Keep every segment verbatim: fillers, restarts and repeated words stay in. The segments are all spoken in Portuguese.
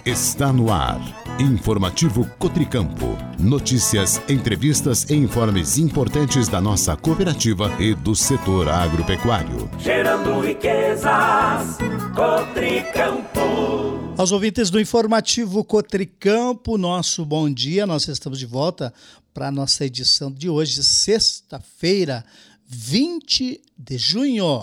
Está no ar. Informativo Cotricampo. Notícias, entrevistas e informes importantes da nossa cooperativa e do setor agropecuário. Gerando riquezas, Cotricampo. Aos ouvintes do Informativo Cotricampo, nosso bom dia. Nós estamos de volta para a nossa edição de hoje, sexta-feira, vinte de junho.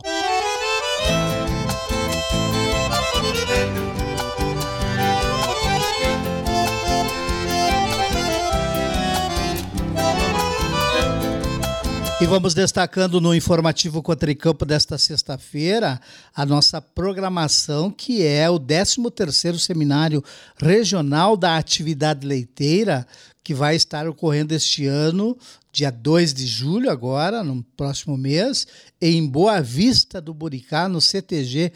E vamos destacando no Informativo Cotricampo desta sexta-feira a nossa programação, que é o décimo terceiro Seminário Regional da Atividade Leiteira, que vai estar ocorrendo este ano, dia dois de julho agora, no próximo mês, em Boa Vista do Buricá, no C T G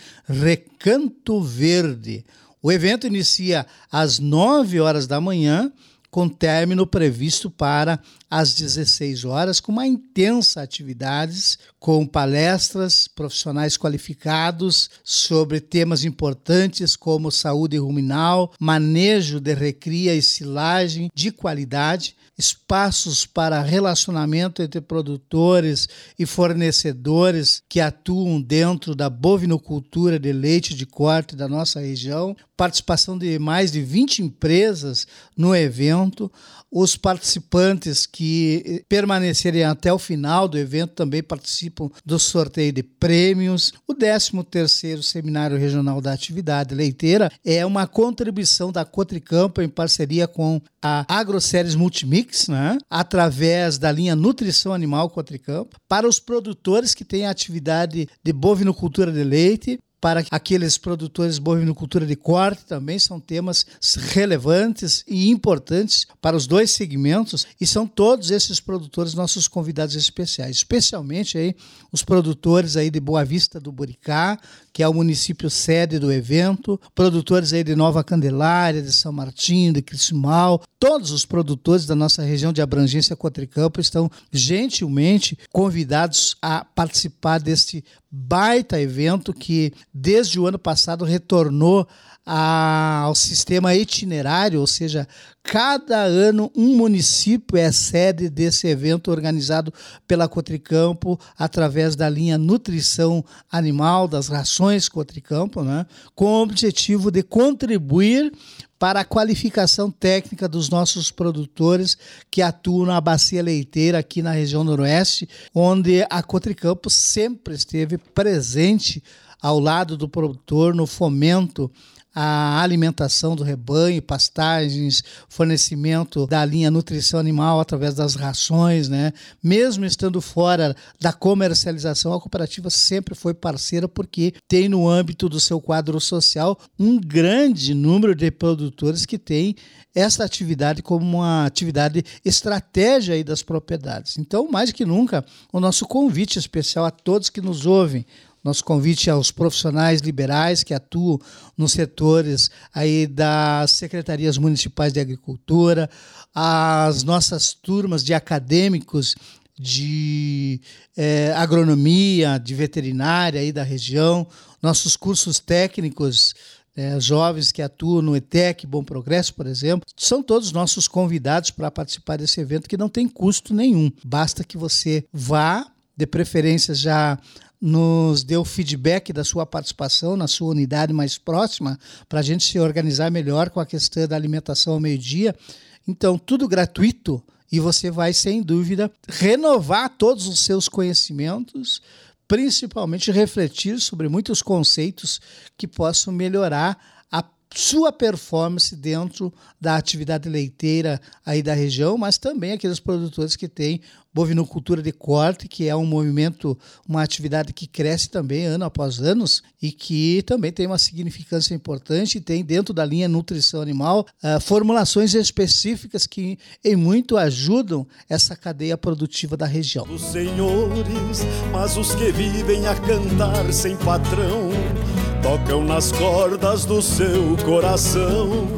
Recanto Verde. O evento inicia às nove horas da manhã, com término previsto para às dezesseis horas, com uma intensa atividades, com palestras, profissionais qualificados sobre temas importantes como saúde ruminal, manejo de recria e silagem de qualidade, espaços para relacionamento entre produtores e fornecedores que atuam dentro da bovinocultura de leite de corte da nossa região, participação de mais de vinte empresas no evento. Os participantes que permanecerem até o final do evento também participam do sorteio de prêmios. O décimo terceiro Seminário Regional da Atividade Leiteira é uma contribuição da Cotricampo em parceria com a AgroSéries Multimix, né? Através da linha Nutrição Animal Cotricampo, para os produtores que têm atividade de bovinocultura de leite, para aqueles produtores de bovinocultura de corte também, são temas relevantes e importantes para os dois segmentos, e são todos esses produtores nossos convidados especiais, especialmente aí os produtores aí de Boa Vista do Buricá, que é o município sede do evento, produtores aí de Nova Candelária, de São Martinho, de Criciúmal, todos os produtores da nossa região de abrangência Cotricampo estão gentilmente convidados a participar deste baita evento que desde o ano passado retornou a, ao sistema itinerário, ou seja, cada ano um município é sede desse evento organizado pela Cotricampo através da linha Nutrição Animal, das rações Cotricampo, né, com o objetivo de contribuir para a qualificação técnica dos nossos produtores que atuam na bacia leiteira aqui na região noroeste, onde a Cotricampo sempre esteve presente ao lado do produtor no fomento à alimentação do rebanho, pastagens, fornecimento da linha Nutrição Animal através das rações, né? Mesmo estando fora da comercialização, a cooperativa sempre foi parceira porque tem no âmbito do seu quadro social um grande número de produtores que têm essa atividade como uma atividade estratégia aí das propriedades. Então, mais que nunca, o nosso convite especial a todos que nos ouvem, nosso convite aos profissionais liberais que atuam nos setores aí das secretarias municipais de agricultura, às nossas turmas de acadêmicos de eh, agronomia, de veterinária aí da região, nossos cursos técnicos, eh, jovens que atuam no ETEC, Bom Progresso, por exemplo, são todos nossos convidados para participar desse evento que não tem custo nenhum. Basta que você vá, de preferência já nos dê o feedback da sua participação na sua unidade mais próxima, para a gente se organizar melhor com a questão da alimentação ao meio-dia. Então, tudo gratuito, e você vai, sem dúvida, renovar todos os seus conhecimentos, principalmente refletir sobre muitos conceitos que possam melhorar a sua performance dentro da atividade leiteira aí da região, mas também aqueles produtores que têm bovinocultura de corte, que é um movimento, uma atividade que cresce também ano após ano e que também tem uma significância importante e tem dentro da linha Nutrição Animal uh, formulações específicas que em muito ajudam essa cadeia produtiva da região. Os senhores, mas os que vivem a cantar sem patrão, tocam nas cordas do seu coração.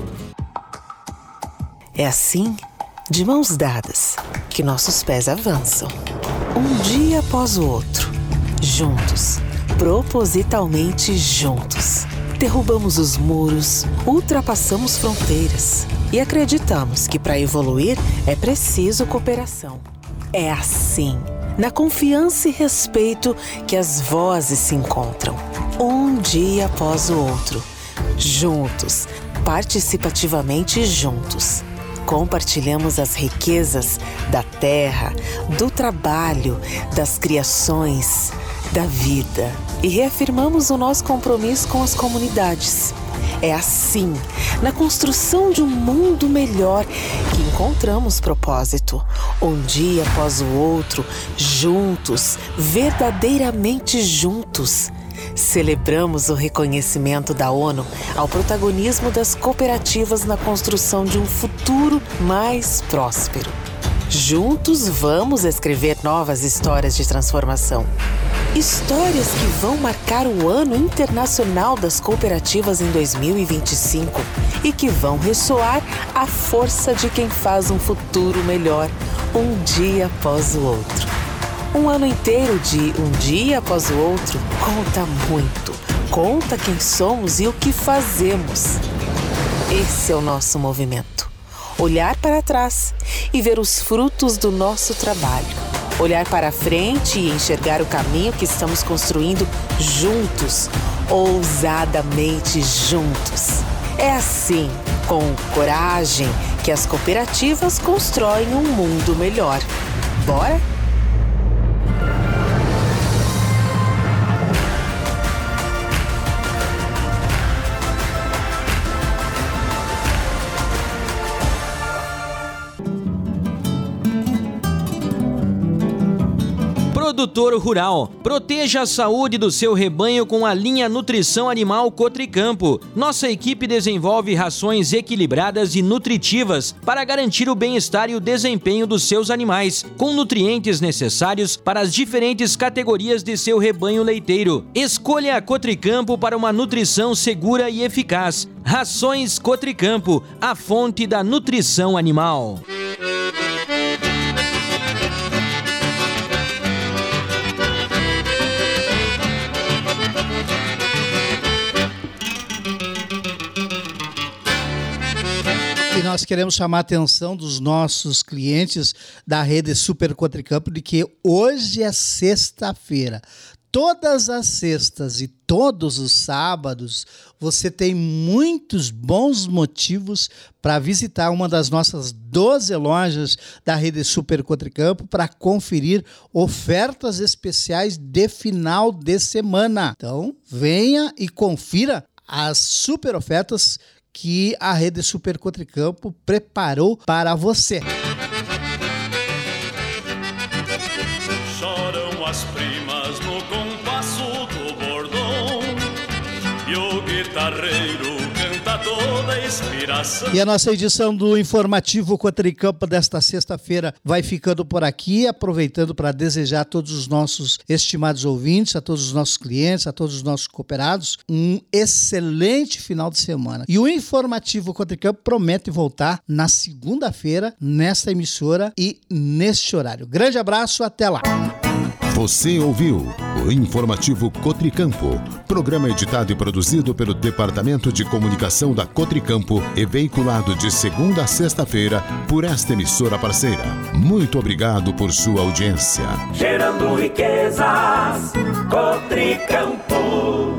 É assim, de mãos dadas, que nossos pés avançam, um dia após o outro, juntos, propositalmente juntos, Derrubamos os muros, ultrapassamos fronteiras e acreditamos que para evoluir é preciso cooperação. É assim, na confiança e respeito, que as vozes se encontram, um dia após o outro, juntos, participativamente juntos. Compartilhamos as riquezas da terra, do trabalho, das criações, da vida e reafirmamos o nosso compromisso com as comunidades. É assim, na construção de um mundo melhor, que encontramos propósito, um dia após o outro, juntos, verdadeiramente juntos. Celebramos o reconhecimento da ONU ao protagonismo das cooperativas na construção de um futuro mais próspero. Juntos vamos escrever novas histórias de transformação. Histórias que vão marcar o Ano Internacional das Cooperativas em dois mil e vinte e cinco e que vão ressoar a força de quem faz um futuro melhor, um dia após o outro. Um ano inteiro de um dia após o outro conta muito, conta quem somos e o que fazemos. Esse é o nosso movimento. Olhar para trás e ver os frutos do nosso trabalho. Olhar para frente e enxergar o caminho que estamos construindo juntos, ousadamente juntos. É assim, com coragem, que as cooperativas constroem um mundo melhor. Bora? Produtor rural, proteja a saúde do seu rebanho com a linha Nutrição Animal Cotricampo. Nossa equipe desenvolve rações equilibradas e nutritivas para garantir o bem-estar e o desempenho dos seus animais, com nutrientes necessários para as diferentes categorias de seu rebanho leiteiro. Escolha a Cotricampo para uma nutrição segura e eficaz. Rações Cotricampo, a fonte da nutrição animal. E nós queremos chamar a atenção dos nossos clientes da rede Super Cotricampo de que hoje é sexta-feira. Todas as sextas e todos os sábados você tem muitos bons motivos para visitar uma das nossas doze lojas da rede Super Cotricampo para conferir ofertas especiais de final de semana. Então, venha e confira as super ofertas que a rede Super Cotricampo preparou para você. Choram as primas no compasso do bordão e o guitarreiro canta toda a inspiração. E a nossa edição do Informativo Cotricampo desta sexta-feira vai ficando por aqui, aproveitando para desejar a todos os nossos estimados ouvintes, a todos os nossos clientes, a todos os nossos cooperados, um excelente final de semana. E o Informativo Cotricampo promete voltar na segunda-feira, nesta emissora e neste horário. Grande abraço, até lá! Você ouviu o Informativo Cotricampo, programa editado e produzido pelo Departamento de Comunicação da Cotricampo e veiculado de segunda a sexta-feira por esta emissora parceira. Muito obrigado por sua audiência. Gerando riquezas, Cotricampo.